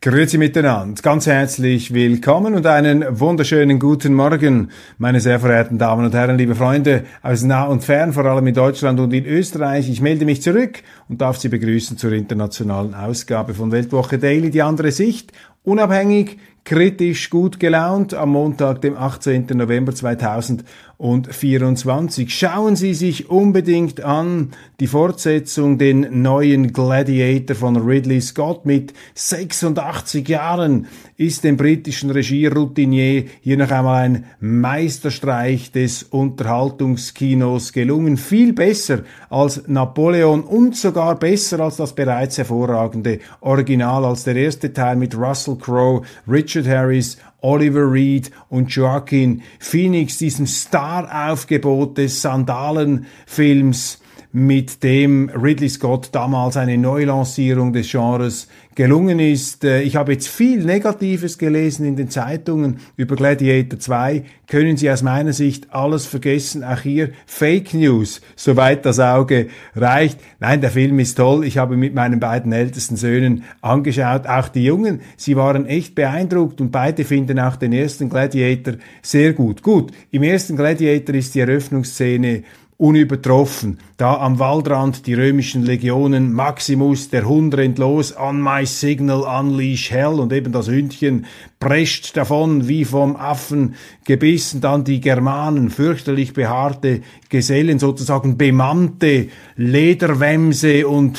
Grüezi miteinander, ganz herzlich willkommen und einen wunderschönen guten Morgen, meine sehr verehrten Damen und Herren, liebe Freunde aus nah und fern, vor allem in Deutschland und in Österreich. Ich melde mich zurück und darf Sie begrüßen zur internationalen Ausgabe von Weltwoche Daily, die andere Sicht, unabhängig, kritisch, gut gelaunt, am Montag, dem 18. November 2024. Schauen Sie sich unbedingt an die Fortsetzung, den neuen Gladiator von Ridley Scott. Mit 86 Jahren ist dem britischen Regieroutinier hier noch einmal ein Meisterstreich des Unterhaltungskinos gelungen. Viel besser als Napoleon und sogar besser als das bereits hervorragende Original, als der erste Teil mit Russell Crowe, Richard Harris, Oliver Reed und Joaquin Phoenix, diesem Star-Aufgebot des Sandalenfilms, mit dem Ridley Scott damals eine Neulancierung des Genres gelungen ist. Ich habe jetzt viel Negatives gelesen in den Zeitungen über Gladiator 2. Können Sie aus meiner Sicht alles vergessen? Auch hier Fake News, soweit das Auge reicht. Nein, der Film ist toll. Ich habe mit meinen beiden ältesten Söhnen angeschaut. Auch die Jungen, sie waren echt beeindruckt und beide finden auch den ersten Gladiator sehr gut. Gut, im ersten Gladiator ist die Eröffnungsszene unübertroffen. Da am Waldrand die römischen Legionen, Maximus, der Hund rennt los, on my signal unleash hell, und eben das Hündchen prescht davon wie vom Affen gebissen. Dann die Germanen, fürchterlich behaarte Gesellen, sozusagen bemannte Lederwämse und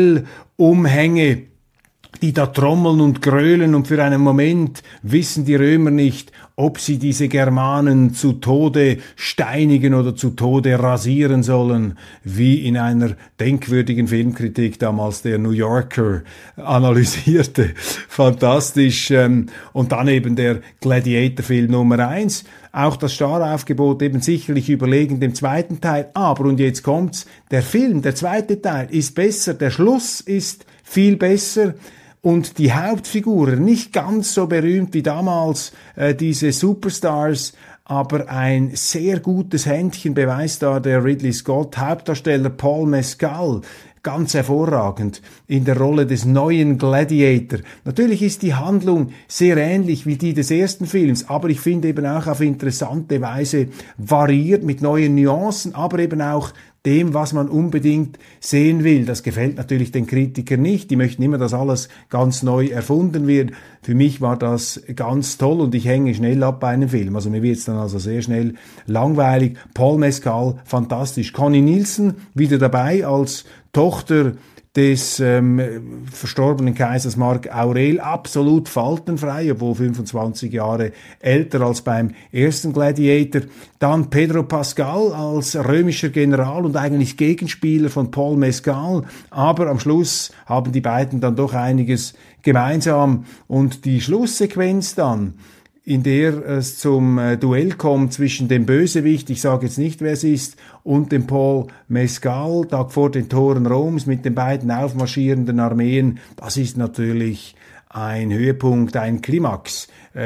Fellumhänge, die da trommeln und grölen, und für einen Moment wissen die Römer nicht, ob sie diese Germanen zu Tode steinigen oder zu Tode rasieren sollen, wie in einer denkwürdigen Filmkritik damals der New Yorker analysierte. Fantastisch. Und dann eben der Gladiator-Film Nummer 1. Auch das Staraufgebot eben sicherlich überlegen dem zweiten Teil. Aber, und jetzt kommt's, der Film, der zweite Teil, ist besser, der Schluss ist viel besser. Und die Hauptfiguren, nicht ganz so berühmt wie damals diese Superstars, aber ein sehr gutes Händchen beweist da der Ridley Scott. Hauptdarsteller Paul Mescal, ganz hervorragend in der Rolle des neuen Gladiator. Natürlich ist die Handlung sehr ähnlich wie die des ersten Films, aber ich finde eben auch auf interessante Weise variiert mit neuen Nuancen, aber eben auch dem, was man unbedingt sehen will. Das gefällt natürlich den Kritikern nicht. Die möchten immer, dass alles ganz neu erfunden wird. Für mich war das ganz toll und ich hänge schnell ab bei einem Film. Also mir wird es dann also sehr schnell langweilig. Paul Mescal, fantastisch. Connie Nielsen wieder dabei als Tochter des verstorbenen Kaisers Marc Aurel, absolut faltenfrei, obwohl 25 Jahre älter als beim ersten Gladiator. Dann Pedro Pascal als römischer General und eigentlich Gegenspieler von Paul Mescal, aber am Schluss haben die beiden dann doch einiges gemeinsam. Und die Schlusssequenz dann, in der es zum Duell kommt zwischen dem Bösewicht, ich sage jetzt nicht, wer es ist, und dem Paul Mescal, da vor den Toren Roms mit den beiden aufmarschierenden Armeen, das ist natürlich ein Höhepunkt, ein Klimax,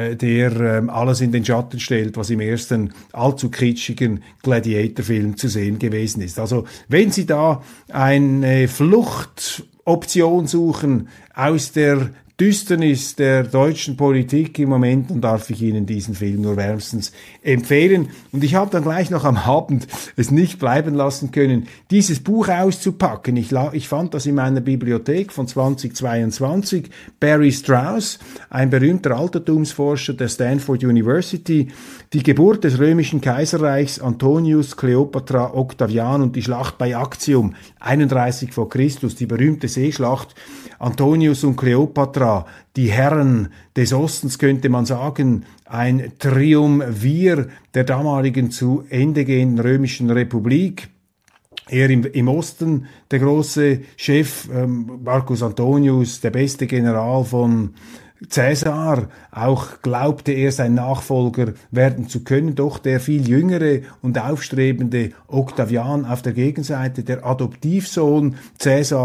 der alles in den Schatten stellt, was im ersten allzu kitschigen Gladiator-Film zu sehen gewesen ist. Also wenn Sie da eine Fluchtoption suchen aus der Düsternis der deutschen Politik im Moment, dann darf ich Ihnen diesen Film nur wärmstens empfehlen. Und ich habe dann gleich noch am Abend es nicht bleiben lassen können, dieses Buch auszupacken. Ich fand das in meiner Bibliothek von 2022. Barry Strauss, ein berühmter Altertumsforscher der Stanford University, die Geburt des römischen Kaiserreichs, Antonius, Kleopatra, Octavian und die Schlacht bei Actium, 31 vor Christus, die berühmte Seeschlacht. Antonius und Kleopatra, die Herren des Ostens, könnte man sagen, ein Triumvir der damaligen zu Ende gehenden römischen Republik. Er im Osten der große Chef, Marcus Antonius, der beste General von Cäsar, auch glaubte er, sein Nachfolger werden zu können, doch der viel jüngere und aufstrebende Octavian auf der Gegenseite, der Adoptivsohn Cäsars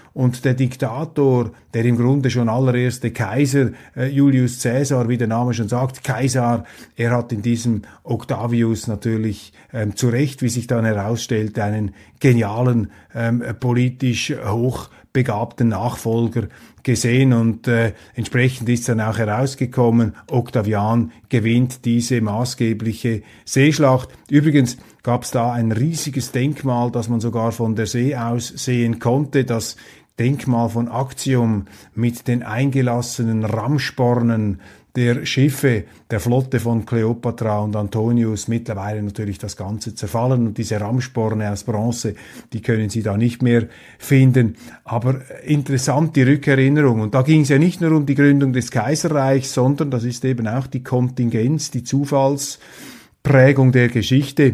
und der Diktator, der im Grunde schon allererste Kaiser, Julius Caesar, wie der Name schon sagt, Kaisar, er hat in diesem Octavius natürlich zu Recht, wie sich dann herausstellt, einen genialen, politisch hochbegabten Nachfolger gesehen und entsprechend ist dann auch herausgekommen, Octavian gewinnt diese maßgebliche Seeschlacht. Übrigens gab es da ein riesiges Denkmal, das man sogar von der See aus sehen konnte, das Denkmal von Actium mit den eingelassenen Rammspornen der Schiffe der Flotte von Kleopatra und Antonius, mittlerweile natürlich das Ganze zerfallen und diese Rammsporne aus Bronze, die können Sie da nicht mehr finden. Aber interessant die Rückerinnerung. Und da ging es ja nicht nur um die Gründung des Kaiserreichs, sondern das ist eben auch die Kontingenz, die Zufallsprägung der Geschichte.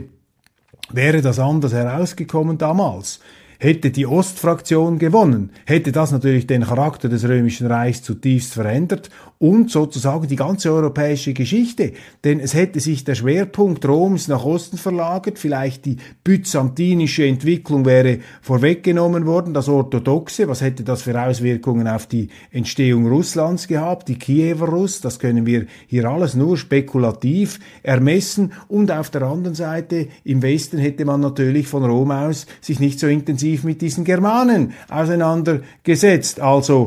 Wäre das anders herausgekommen damals? Hätte die Ostfraktion gewonnen, hätte das natürlich den Charakter des Römischen Reichs zutiefst verändert und sozusagen die ganze europäische Geschichte. Denn es hätte sich der Schwerpunkt Roms nach Osten verlagert, vielleicht die byzantinische Entwicklung wäre vorweggenommen worden, das Orthodoxe, was hätte das für Auswirkungen auf die Entstehung Russlands gehabt, die Kiewer Russ, das können wir hier alles nur spekulativ ermessen und auf der anderen Seite im Westen hätte man natürlich von Rom aus sich nicht so intensiv mit diesen Germanen auseinandergesetzt. Also,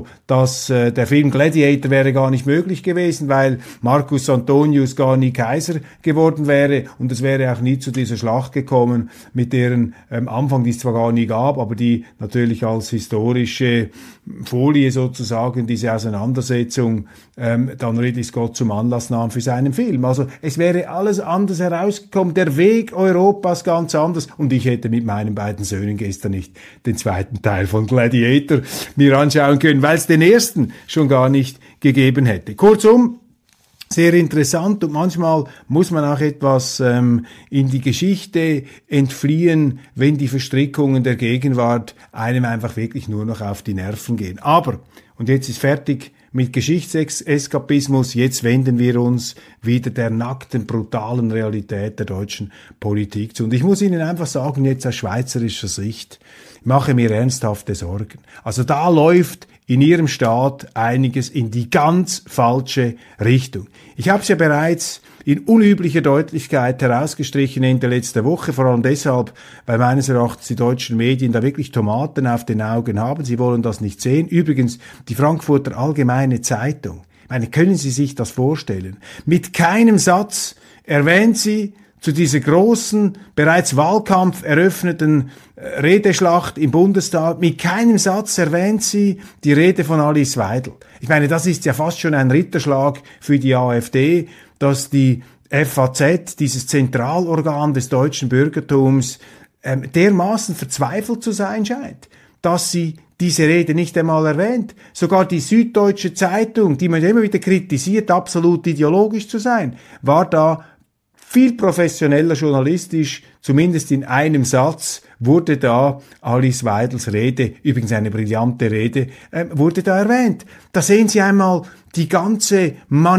der Film Gladiator wäre gar nicht möglich gewesen, weil Marcus Antonius gar nie Kaiser geworden wäre und es wäre auch nie zu dieser Schlacht gekommen, mit deren Anfang, die es zwar gar nie gab, aber die natürlich als historische Folie sozusagen diese Auseinandersetzung dann Ridley Scott zum Anlass nahm für seinen Film. Also es wäre alles anders herausgekommen, der Weg Europas ganz anders und ich hätte mit meinen beiden Söhnen gestern nicht den zweiten Teil von Gladiator mir anschauen können, weil es den ersten schon gar nicht gegeben hätte. Kurzum, sehr interessant und manchmal muss man auch etwas in die Geschichte entfliehen, wenn die Verstrickungen der Gegenwart einem einfach wirklich nur noch auf die Nerven gehen. Aber, und jetzt ist fertig mit Geschichtseskapismus, jetzt wenden wir uns wieder der nackten, brutalen Realität der deutschen Politik zu. Und ich muss Ihnen einfach sagen, jetzt aus schweizerischer Sicht, ich mache mir ernsthafte Sorgen. Also da läuft in Ihrem Staat einiges in die ganz falsche Richtung. Ich habe es ja bereits in unüblicher Deutlichkeit herausgestrichen Ende letzter Woche, vor allem deshalb, weil meines Erachtens die deutschen Medien da wirklich Tomaten auf den Augen haben. Sie wollen das nicht sehen. Übrigens, die Frankfurter Allgemeine Zeitung, ich meine, können Sie sich das vorstellen? Mit keinem Satz erwähnt sie zu dieser großen, bereits Wahlkampf eröffneten Redeschlacht im Bundestag, mit keinem Satz erwähnt sie die Rede von Alice Weidel. Ich meine, das ist ja fast schon ein Ritterschlag für die AfD, dass die FAZ, dieses Zentralorgan des deutschen Bürgertums, dermaßen verzweifelt zu sein scheint, dass sie diese Rede nicht einmal erwähnt. Sogar die Süddeutsche Zeitung, die man immer wieder kritisiert, absolut ideologisch zu sein, war da viel professioneller journalistisch, zumindest in einem Satz, wurde da Alice Weidels Rede, übrigens eine brillante Rede, wurde da erwähnt. Da sehen Sie einmal die ganze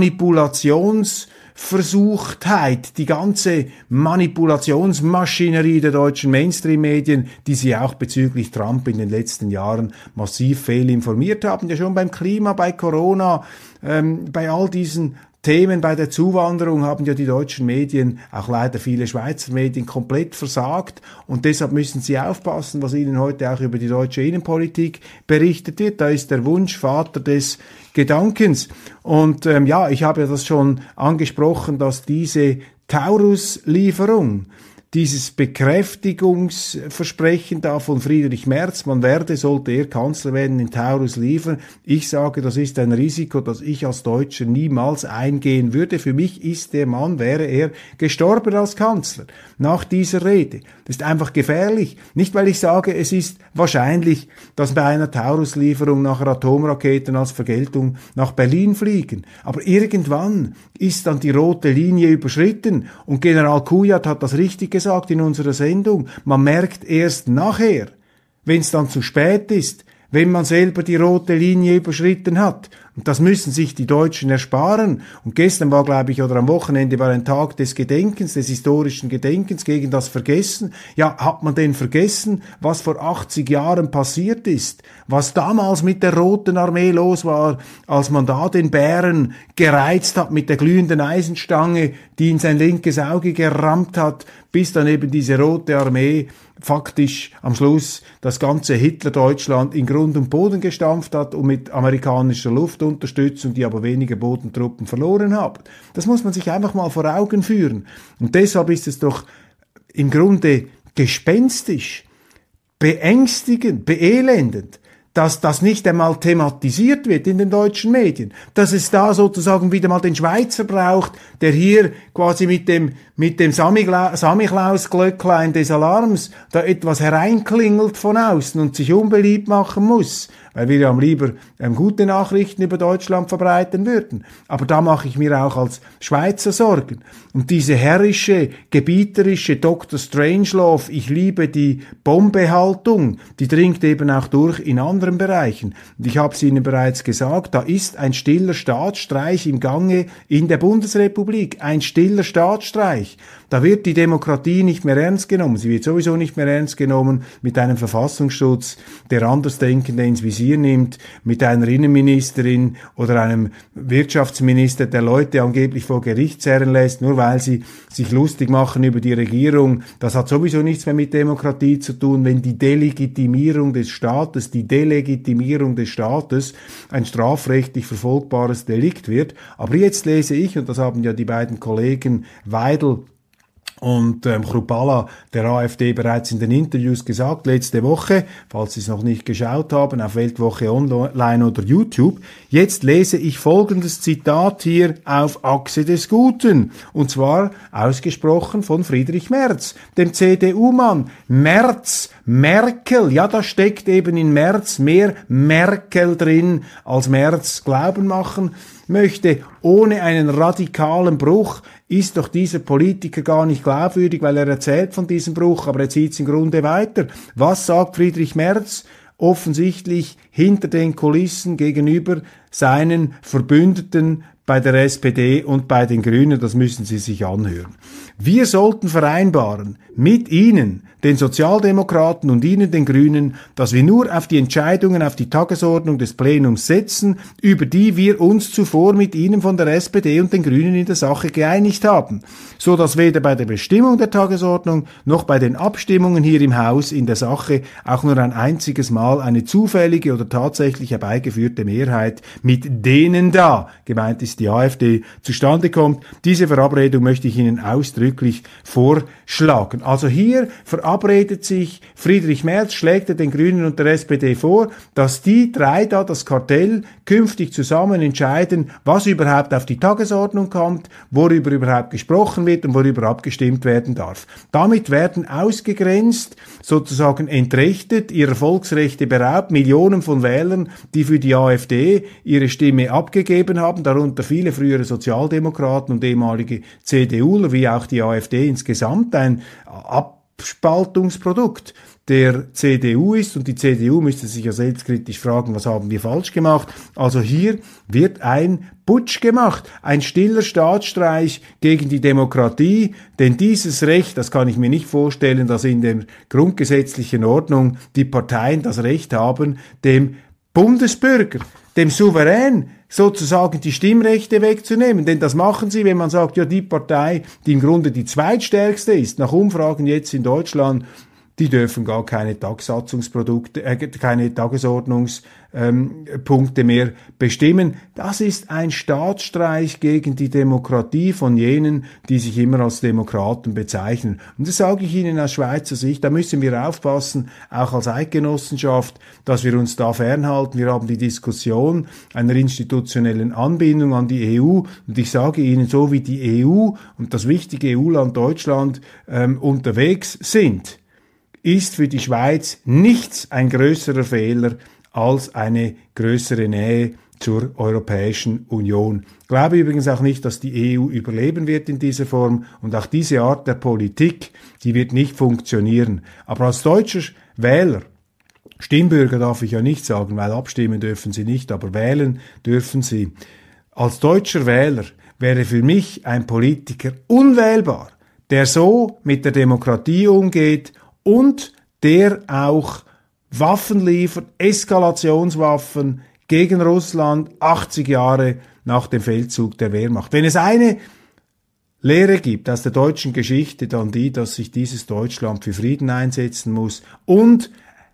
Manipulationsversuchtheit, die ganze Manipulationsmaschinerie der deutschen Mainstream-Medien, die Sie auch bezüglich Trump in den letzten Jahren massiv fehlinformiert haben, ja schon beim Klima, bei Corona, bei all diesen Themen, bei der Zuwanderung haben ja die deutschen Medien, auch leider viele Schweizer Medien, komplett versagt und deshalb müssen sie aufpassen, was ihnen heute auch über die deutsche Innenpolitik berichtet wird. Da ist der Wunsch Vater des Gedankens und ich habe ja das schon angesprochen, dass diese Taurus-Lieferung, dieses Bekräftigungsversprechen da von Friedrich Merz, sollte er Kanzler werden, in Taurus liefern. Ich sage, das ist ein Risiko, das ich als Deutscher niemals eingehen würde. Für mich ist der Mann, wäre er gestorben als Kanzler nach dieser Rede. Das ist einfach gefährlich. Nicht, weil ich sage, es ist wahrscheinlich, dass bei einer Taurus-Lieferung nachher Atomraketen als Vergeltung nach Berlin fliegen. Aber irgendwann ist dann die rote Linie überschritten und General Kujat hat das richtig gesagt in unserer Sendung, man merkt erst nachher, wenn es dann zu spät ist, wenn man selber die rote Linie überschritten hat. Und das müssen sich die Deutschen ersparen. Und gestern war, glaube ich, oder am Wochenende war ein Tag des Gedenkens, des historischen Gedenkens gegen das Vergessen. Ja, hat man denn vergessen, was vor 80 Jahren passiert ist? Was damals mit der Roten Armee los war, als man da den Bären gereizt hat mit der glühenden Eisenstange, die in sein linkes Auge gerammt hat, bis dann eben diese Rote Armee faktisch am Schluss das ganze Hitler-Deutschland in Grund und Boden gestampft hat und mit amerikanischer Luftunterstützung, die aber weniger Bodentruppen verloren haben. Das muss man sich einfach mal vor Augen führen. Und deshalb ist es doch im Grunde gespenstisch, beängstigend, beelendend, dass das nicht einmal thematisiert wird in den deutschen Medien, dass es da sozusagen wieder mal den Schweizer braucht, der hier quasi mit dem Samichlaus-Glöcklein des Alarms da etwas hereinklingelt von außen und sich unbeliebt machen muss, weil wir ja am lieber gute Nachrichten über Deutschland verbreiten würden. Aber da mache ich mir auch als Schweizer Sorgen. Und diese herrische, gebieterische Dr. Strangelove, ich liebe die Bombehaltung, die dringt eben auch durch in anderen Bereichen. Und ich habe es Ihnen bereits gesagt, da ist ein stiller Staatsstreich im Gange in der Bundesrepublik. Ein stiller Staatsstreich. Da wird die Demokratie nicht mehr ernst genommen. Sie wird sowieso nicht mehr ernst genommen mit einem Verfassungsschutz, der Andersdenkende ins Visier nimmt, mit einer Innenministerin oder einem Wirtschaftsminister, der Leute angeblich vor Gericht zerren lässt, nur weil sie sich lustig machen über die Regierung. Das hat sowieso nichts mehr mit Demokratie zu tun, wenn die Delegitimierung des Staates ein strafrechtlich verfolgbares Delikt wird. Aber jetzt lese ich, und das haben ja die beiden Kollegen Weidel und Chrupalla der AfD bereits in den Interviews gesagt, letzte Woche, falls Sie es noch nicht geschaut haben, auf Weltwoche Online oder YouTube. Jetzt lese ich folgendes Zitat hier auf Achse des Guten, und zwar ausgesprochen von Friedrich Merz, dem CDU-Mann. Merkel, ja, da steckt eben in Merz mehr Merkel drin, als Merz glauben machen möchte. Ohne einen radikalen Bruch ist doch dieser Politiker gar nicht glaubwürdig, weil er erzählt von diesem Bruch, aber er zieht es im Grunde weiter. Was sagt Friedrich Merz? Offensichtlich hinter den Kulissen gegenüber seinen Verbündeten bei der SPD und bei den Grünen, das müssen Sie sich anhören. Wir sollten vereinbaren mit Ihnen, den Sozialdemokraten, und Ihnen, den Grünen, dass wir nur auf die Entscheidungen auf die Tagesordnung des Plenums setzen, über die wir uns zuvor mit Ihnen von der SPD und den Grünen in der Sache geeinigt haben, so dass weder bei der Bestimmung der Tagesordnung noch bei den Abstimmungen hier im Haus in der Sache auch nur ein einziges Mal eine zufällige oder tatsächlich herbeigeführte Mehrheit mit denen da, gemeint ist die AfD, zustande kommt. Diese Verabredung möchte ich Ihnen ausdrücklich vorschlagen. Also hier verabredet sich Friedrich Merz, schlägt er den Grünen und der SPD vor, dass die drei da, das Kartell, künftig zusammen entscheiden, was überhaupt auf die Tagesordnung kommt, worüber überhaupt gesprochen wird und worüber abgestimmt werden darf. Damit werden ausgegrenzt, sozusagen entrechtet, ihrer Volksrechte beraubt, Millionen von Wählern, die für die AfD ihre Stimme abgegeben haben, darunter viele frühere Sozialdemokraten und ehemalige CDUler, wie auch die AfD insgesamt, ein Abspaltungsprodukt der CDU ist, und die CDU müsste sich ja selbstkritisch fragen, was haben wir falsch gemacht. Also hier wird ein Putsch gemacht, ein stiller Staatsstreich gegen die Demokratie, denn dieses Recht, das kann ich mir nicht vorstellen, dass in der grundgesetzlichen Ordnung die Parteien das Recht haben, dem Bundesbürger, dem Souverän, sozusagen die Stimmrechte wegzunehmen. Denn das machen sie, wenn man sagt, ja, die Partei, die im Grunde die zweitstärkste ist, nach Umfragen jetzt in Deutschland, die dürfen gar keine keine Tagesordnungspunkte mehr bestimmen. Das ist ein Staatsstreich gegen die Demokratie von jenen, die sich immer als Demokraten bezeichnen. Und das sage ich Ihnen aus Schweizer Sicht, da müssen wir aufpassen, auch als Eidgenossenschaft, dass wir uns da fernhalten. Wir haben die Diskussion einer institutionellen Anbindung an die EU, und ich sage Ihnen, so wie die EU und das wichtige EU-Land Deutschland unterwegs sind, ist für die Schweiz nichts ein größerer Fehler als eine größere Nähe zur Europäischen Union. Ich glaube übrigens auch nicht, dass die EU überleben wird in dieser Form, und auch diese Art der Politik, die wird nicht funktionieren. Aber als deutscher Wähler Stimmbürger darf ich ja nicht sagen, weil abstimmen dürfen sie nicht, aber wählen dürfen sie. Als deutscher Wähler wäre für mich ein Politiker unwählbar, der so mit der Demokratie umgeht und der auch Waffen liefert, Eskalationswaffen gegen Russland 80 Jahre nach dem Feldzug der Wehrmacht. Wenn es eine Lehre gibt aus der deutschen Geschichte, dann die, dass sich dieses Deutschland für Frieden einsetzen muss und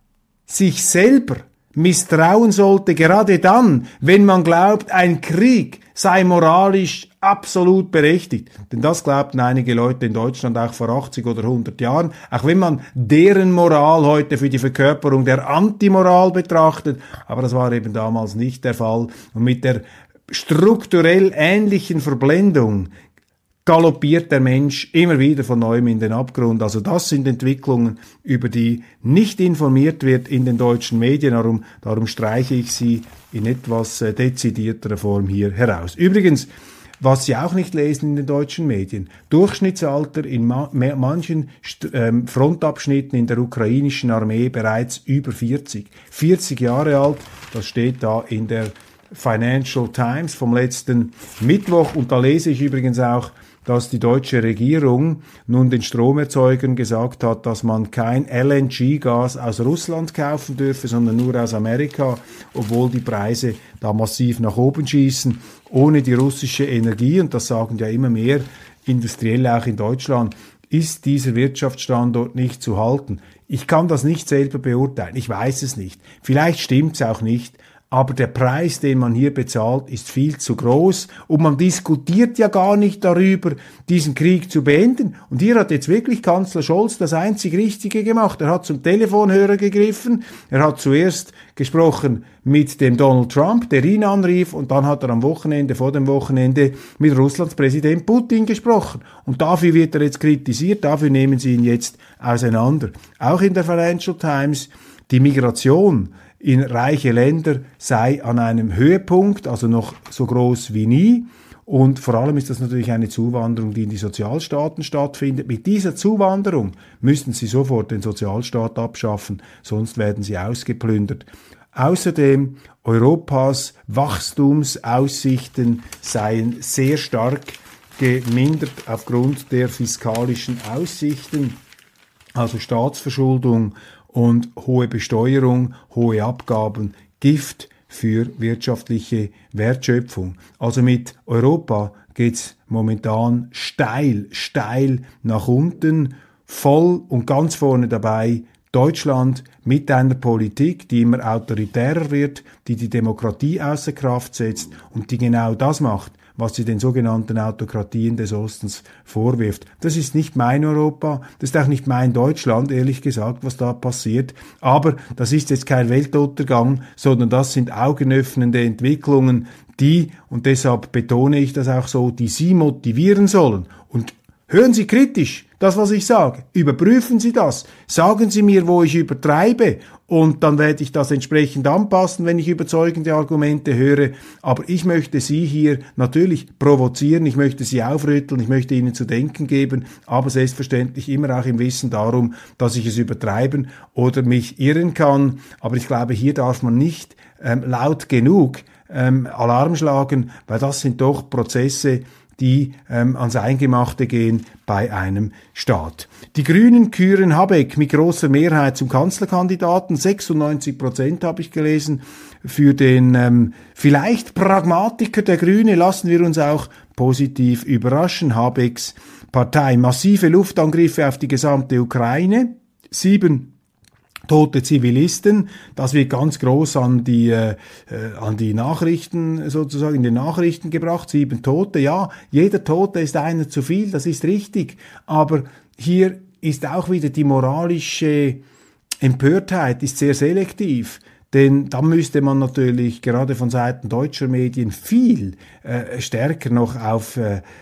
sich selber misstrauen sollte, gerade dann, wenn man glaubt, ein Krieg sei moralisch absolut berechtigt. Denn das glaubten einige Leute in Deutschland auch vor 80 oder 100 Jahren, auch wenn man deren Moral heute für die Verkörperung der Antimoral betrachtet. Aber das war eben damals nicht der Fall. Und mit der strukturell ähnlichen Verblendung galoppiert der Mensch immer wieder von neuem in den Abgrund. Also das sind Entwicklungen, über die nicht informiert wird in den deutschen Medien. Darum streiche ich sie in etwas dezidierterer Form hier heraus. Übrigens, was Sie auch nicht lesen in den deutschen Medien, Durchschnittsalter in manchen Frontabschnitten in der ukrainischen Armee bereits über 40. 40 Jahre alt, das steht da in der Financial Times vom letzten Mittwoch. Und da lese ich übrigens auch, dass die deutsche Regierung nun den Stromerzeugern gesagt hat, dass man kein LNG-Gas aus Russland kaufen dürfe, sondern nur aus Amerika, obwohl die Preise da massiv nach oben schießen. Ohne die russische Energie, und das sagen ja immer mehr Industrielle auch in Deutschland, ist dieser Wirtschaftsstandort nicht zu halten. Ich kann das nicht selber beurteilen, ich weiß es nicht. Vielleicht stimmt's auch nicht. Aber der Preis, den man hier bezahlt, ist viel zu groß und man diskutiert ja gar nicht darüber, diesen Krieg zu beenden. Und hier hat jetzt wirklich Kanzler Scholz das einzig Richtige gemacht. Er hat zum Telefonhörer gegriffen, er hat zuerst gesprochen mit dem Donald Trump, der ihn anrief, und dann hat er vor dem Wochenende, mit Russlands Präsident Putin gesprochen. Und dafür wird er jetzt kritisiert, dafür nehmen sie ihn jetzt auseinander. Auch in der Financial Times, die Migration in reiche Länder sei an einem Höhepunkt, also noch so groß wie nie. Und vor allem ist das natürlich eine Zuwanderung, die in die Sozialstaaten stattfindet. Mit dieser Zuwanderung müssten sie sofort den Sozialstaat abschaffen, sonst werden sie ausgeplündert. Außerdem, Europas Wachstumsaussichten seien sehr stark gemindert aufgrund der fiskalischen Aussichten, also Staatsverschuldung und hohe Besteuerung, hohe Abgaben, Gift für wirtschaftliche Wertschöpfung. Also mit Europa geht's momentan steil nach unten, voll und ganz vorne dabei Deutschland mit einer Politik, die immer autoritärer wird, die die Demokratie außer Kraft setzt und die genau das macht, was sie den sogenannten Autokratien des Ostens vorwirft. Das ist nicht mein Europa, das ist auch nicht mein Deutschland, ehrlich gesagt, was da passiert. Aber das ist jetzt kein Weltuntergang, sondern das sind augenöffnende Entwicklungen, die, und deshalb betone ich das auch so, die Sie motivieren sollen. Und hören Sie kritisch das, was ich sage. Überprüfen Sie das. Sagen Sie mir, wo ich übertreibe. Und dann werde ich das entsprechend anpassen, wenn ich überzeugende Argumente höre. Aber ich möchte Sie hier natürlich provozieren. Ich möchte Sie aufrütteln. Ich möchte Ihnen zu denken geben. Aber selbstverständlich immer auch im Wissen darum, dass ich es übertreiben oder mich irren kann. Aber ich glaube, hier darf man nicht laut genug Alarm schlagen, weil das sind doch Prozesse, die ans Eingemachte gehen bei einem Staat. Die Grünen küren Habeck mit großer Mehrheit zum Kanzlerkandidaten. 96% habe ich gelesen. Für den vielleicht Pragmatiker der Grüne lassen wir uns auch positiv überraschen. Habecks Partei. Massive Luftangriffe auf die gesamte Ukraine. 7 tote Zivilisten, das wird ganz groß an die Nachrichten sozusagen, in den Nachrichten gebracht. 7 Tote, ja, jeder Tote ist einer zu viel, das ist richtig. Aber hier ist auch wieder die moralische Empörtheit ist sehr selektiv. denn da müsste man natürlich gerade von Seiten deutscher Medien viel stärker noch auf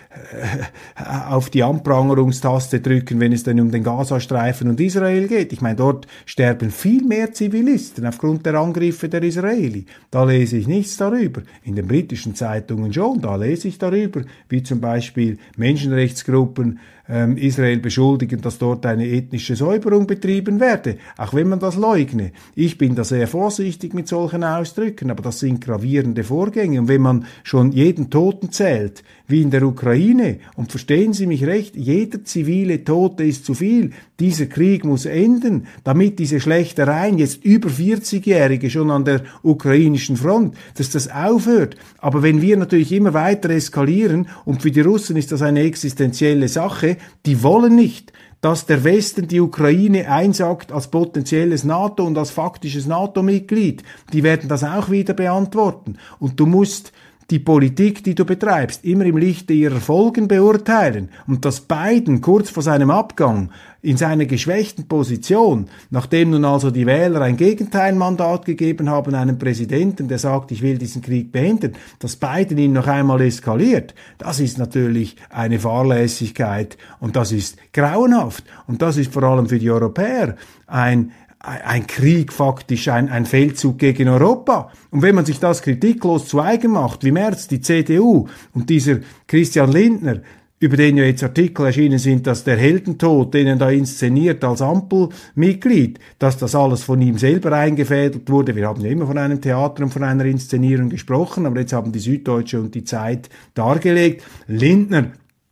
die Anprangerungstaste drücken, wenn es dann um den Gazastreifen und Israel geht. Ich meine, dort sterben viel mehr Zivilisten aufgrund der Angriffe der Israeli. Da lese ich nichts darüber. In den britischen Zeitungen schon, da lese ich darüber, wie zum Beispiel Menschenrechtsgruppen Israel beschuldigen, dass dort eine ethnische Säuberung betrieben werde, auch wenn man das leugne. Ich bin da sehr vorsichtig mit solchen Ausdrücken, aber das sind gravierende Vorgänge. Und wenn man schon jeden Toten zählt, wie in der Ukraine, und verstehen Sie mich recht, jeder zivile Tote ist zu viel, dieser Krieg muss enden, damit diese Schlechtereien, jetzt über 40-Jährige schon an der ukrainischen Front, dass das aufhört. Aber wenn wir natürlich immer weiter eskalieren, und für die Russen ist das eine existenzielle Sache, die wollen nicht, dass der Westen die Ukraine einsagt als potenzielles NATO und als faktisches NATO-Mitglied. Die werden das auch wieder beantworten. Und du musst die Politik, die du betreibst, immer im Lichte ihrer Folgen beurteilen. Und dass Biden kurz vor seinem Abgang in seiner geschwächten Position, nachdem nun also die Wähler ein Gegenteilmandat gegeben haben, einem Präsidenten, der sagt, ich will diesen Krieg beenden, dass Biden ihn noch einmal eskaliert, das ist natürlich eine Fahrlässigkeit und das ist grauenhaft. Und das ist vor allem für die Europäer ein Krieg faktisch, ein Feldzug gegen Europa. Und wenn man sich das kritiklos zu eigen macht, wie Merz, die CDU und dieser Christian Lindner, über den ja jetzt Artikel erschienen sind, dass der Heldentod, den er da inszeniert als Ampelmitglied, dass das alles von ihm selber eingefädelt wurde. Wir haben ja immer von einem Theater und von einer Inszenierung gesprochen, aber jetzt haben die Süddeutsche und die Zeit dargelegt. Lindner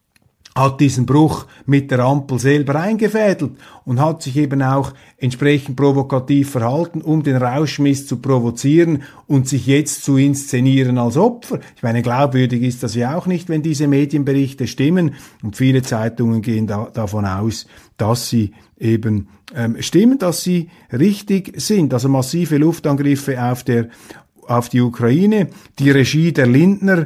hat diesen Bruch mit der Ampel selber eingefädelt und hat sich eben auch entsprechend provokativ verhalten, um den Rauschmiss zu provozieren und sich jetzt zu inszenieren als Opfer. Ich meine, glaubwürdig ist das ja auch nicht, wenn diese Medienberichte stimmen, und viele Zeitungen gehen davon aus, dass sie eben stimmen, dass sie richtig sind. Also massive Luftangriffe auf die Ukraine, die Regie der Lindner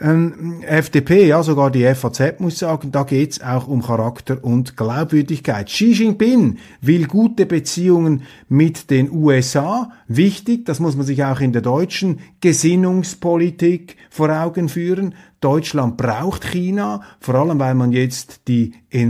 FDP, ja sogar die FAZ muss sagen, da geht's auch um Charakter und Glaubwürdigkeit. Xi Jinping will gute Beziehungen mit den USA. Wichtig, das muss man sich auch in der deutschen Gesinnungspolitik vor Augen führen. Deutschland braucht China, vor allem weil man jetzt die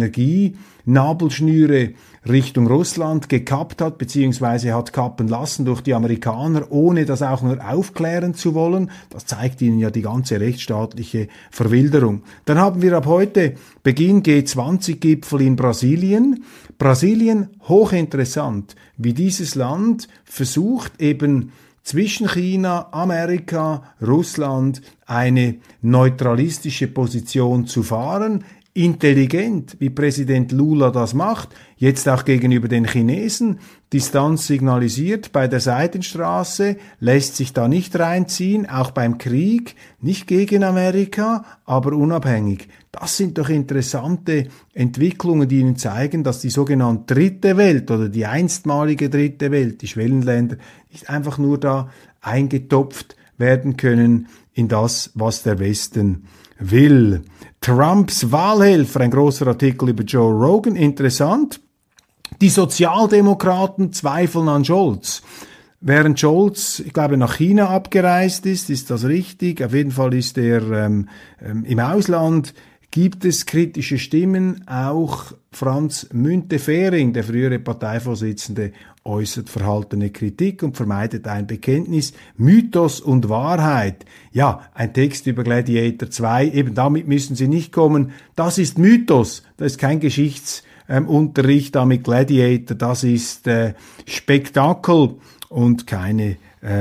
Energienabelschnüre Richtung Russland gekappt hat, beziehungsweise hat kappen lassen durch die Amerikaner, ohne das auch nur aufklären zu wollen. Das zeigt ihnen ja die ganze rechtsstaatliche Verwilderung. Dann haben wir ab heute Beginn G20-Gipfel in Brasilien. Brasilien, hochinteressant, wie dieses Land versucht eben zwischen China, Amerika, Russland eine neutralistische Position zu fahren. Intelligent, wie Präsident Lula das macht, jetzt auch gegenüber den Chinesen, Distanz signalisiert bei der Seidenstraße, lässt sich da nicht reinziehen, auch beim Krieg, nicht gegen Amerika, aber unabhängig. Das sind doch interessante Entwicklungen, die Ihnen zeigen, dass die sogenannte Dritte Welt oder die einstmalige Dritte Welt, die Schwellenländer, nicht einfach nur da eingetopft werden können in das, was der Westen will. Trumps Wahlhelfer, ein großer Artikel über Joe Rogan, interessant. Die Sozialdemokraten zweifeln an Scholz. Während Scholz, ich glaube, nach China abgereist ist das richtig? Auf jeden Fall ist er im Ausland. Gibt es kritische Stimmen? Auch Franz Müntefering, der frühere Parteivorsitzende, äußert verhaltene Kritik und vermeidet ein Bekenntnis. Mythos und Wahrheit. Ja, ein Text über Gladiator 2, eben damit müssen Sie nicht kommen. Das ist Mythos, das ist kein Geschichtsunterricht da mit Gladiator, das ist Spektakel und keine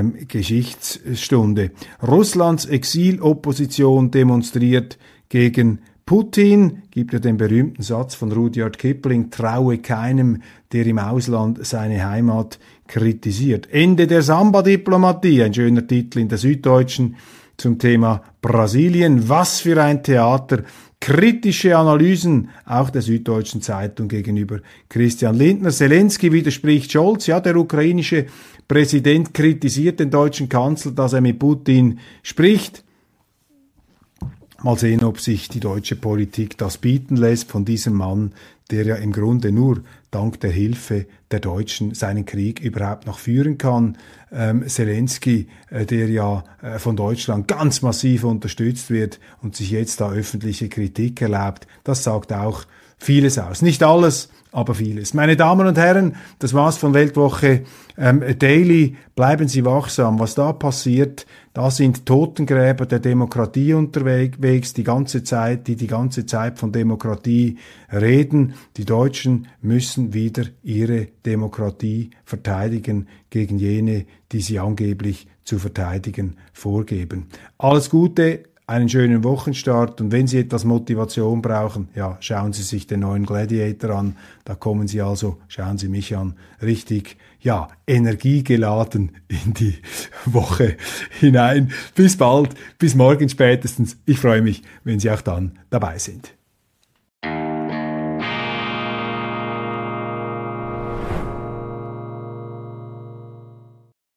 Geschichtsstunde. Russlands Exilopposition demonstriert gegen Putin, gibt ja den berühmten Satz von Rudyard Kipling, traue keinem, der im Ausland seine Heimat kritisiert. Ende der Samba-Diplomatie, ein schöner Titel in der Süddeutschen zum Thema Brasilien. Was für ein Theater! Kritische Analysen auch der Süddeutschen Zeitung gegenüber Christian Lindner. Zelensky widerspricht Scholz. Ja, der ukrainische Präsident kritisiert den deutschen Kanzler, dass er mit Putin spricht. Mal sehen, ob sich die deutsche Politik das bieten lässt, von diesem Mann der ja im Grunde nur dank der Hilfe der Deutschen seinen Krieg überhaupt noch führen kann. Zelensky, der ja von Deutschland ganz massiv unterstützt wird und sich jetzt da öffentliche Kritik erlaubt, das sagt auch vieles aus. Nicht alles, aber vieles. Meine Damen und Herren, das war's von Weltwoche Daily. Bleiben Sie wachsam. Was da passiert, da sind Totengräber der Demokratie unterwegs, die ganze Zeit von Demokratie reden. Die Deutschen müssen wieder ihre Demokratie verteidigen gegen jene, die sie angeblich zu verteidigen vorgeben. Alles Gute, einen schönen Wochenstart, und wenn Sie etwas Motivation brauchen, ja, schauen Sie sich den neuen Gladiator an. Da kommen Sie also, schauen Sie mich an, richtig, ja, energiegeladen in die Woche hinein. Bis bald, bis morgen spätestens. Ich freue mich, wenn Sie auch dann dabei sind.